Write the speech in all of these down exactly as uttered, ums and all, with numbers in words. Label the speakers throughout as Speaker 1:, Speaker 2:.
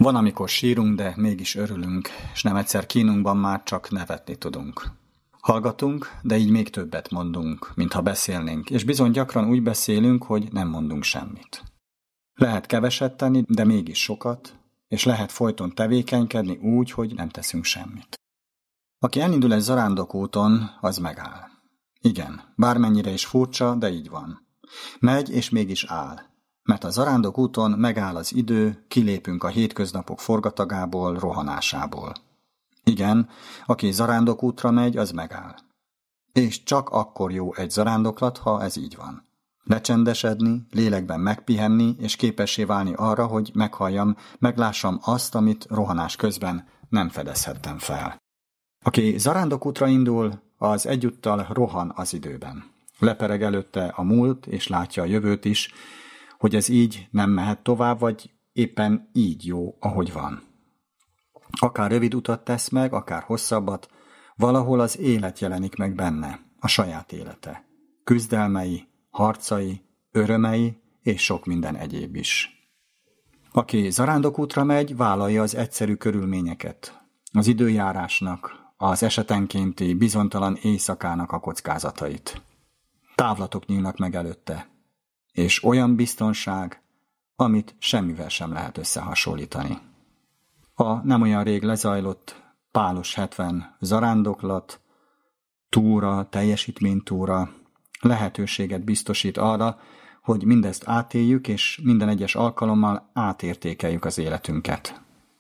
Speaker 1: Van, amikor sírunk, de mégis örülünk, és nem egyszer kínunkban már csak nevetni tudunk. Hallgatunk, de így még többet mondunk, mintha beszélnénk, és bizony gyakran úgy beszélünk, hogy nem mondunk semmit. Lehet keveset tenni, de mégis sokat, és lehet folyton tevékenykedni úgy, hogy nem teszünk semmit. Aki elindul egy zarándokúton, az megáll. Igen, bármennyire is furcsa, de így van. Megy, és mégis áll. Mert a zarándokúton megáll az idő, kilépünk a hétköznapok forgatagából, rohanásából. Igen, aki zarándokútra megy, az megáll. És csak akkor jó egy zarándoklat, ha ez így van. Lecsendesedni, lélekben megpihenni, és képessé válni arra, hogy meghalljam, meglássam azt, amit rohanás közben nem fedezhettem fel. Aki zarándokútra indul, az egyúttal rohan az időben. Lepereg előtte a múlt, és látja a jövőt is, hogy ez így nem mehet tovább, vagy éppen így jó, ahogy van. Akár rövid utat tesz meg, akár hosszabbat, valahol az élet jelenik meg benne, a saját élete. Küzdelmei, harcai, örömei és sok minden egyéb is. Aki zarándokútra megy, vállalja az egyszerű körülményeket, az időjárásnak, az esetenkénti bizonytalan éjszakának a kockázatait. Távlatok nyílnak meg előtte, és olyan biztonság, amit semmivel sem lehet összehasonlítani. A nem olyan rég lezajlott Pálos hetven zarándoklat, túra, teljesítménytúra lehetőséget biztosít arra, hogy mindezt átéljük, és minden egyes alkalommal átértékeljük az életünket.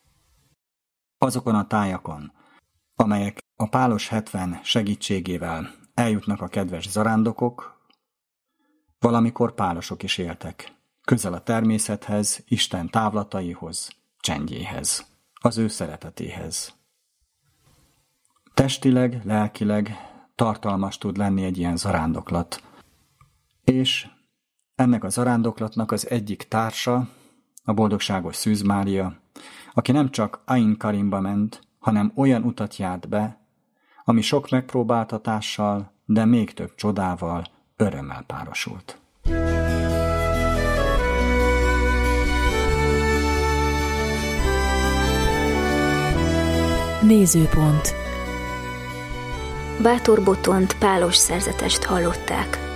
Speaker 1: Azokon a tájakon, amelyek a Pálos hetven segítségével eljutnak a kedves zarándokok, valamikor pálosok is éltek, közel a természethez, Isten távlataihoz, csendjéhez, az ő szeretetéhez. Testileg, lelkileg tartalmas tud lenni egy ilyen zarándoklat, és ennek a zarándoklatnak az egyik társa, a boldogságos Szűz Mária, aki nem csak Ain Karimba ment, hanem olyan utat járt be, ami sok megpróbáltatással, de még több csodával, örömmel párosult.
Speaker 2: Nézőpont. Bátor Botont Pálos szerzetest hallották.